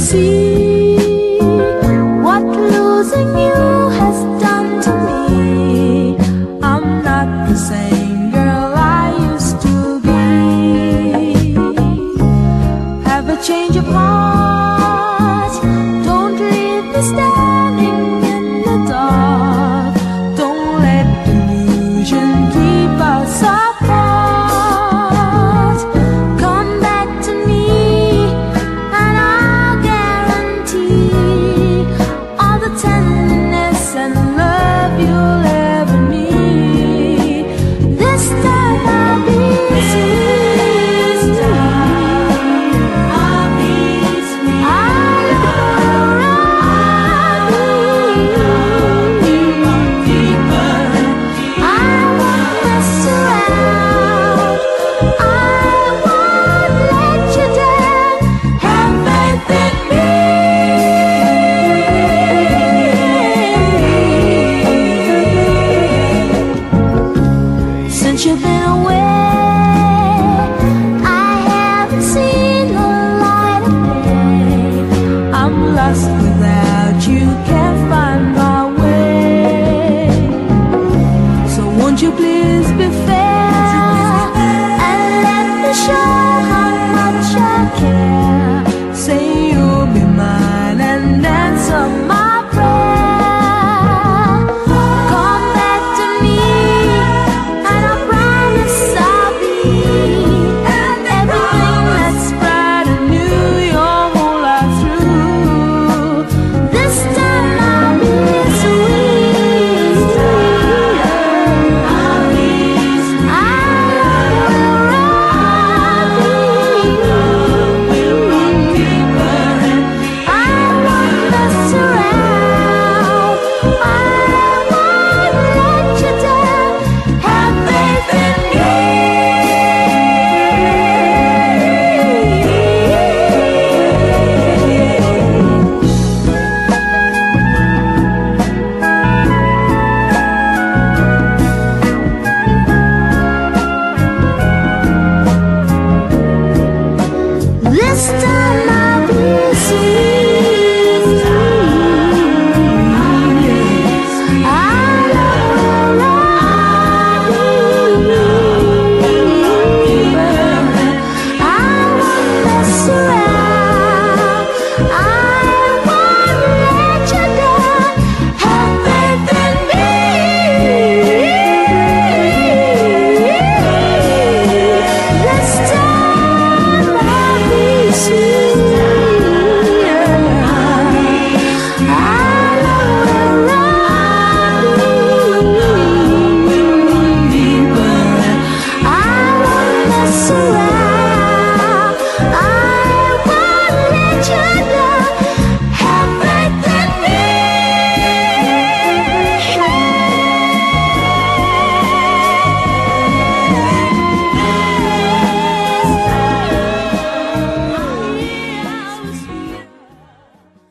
see what losing you has done to me. I'm not the same girl I used to be. Have a change of heart. Don't leave me standing in the dark. Don't let delusion keep us apart. Come back to me and I'll guarantee all the tenderness and love you'll ever need. This time I'll be sweet. I'll be sweet. I won't mess around. I won't let you down. Have faith in me. Since you've been away, I haven't seen the light of day. I'm lost without you, can't find my way. So won't you please be fair?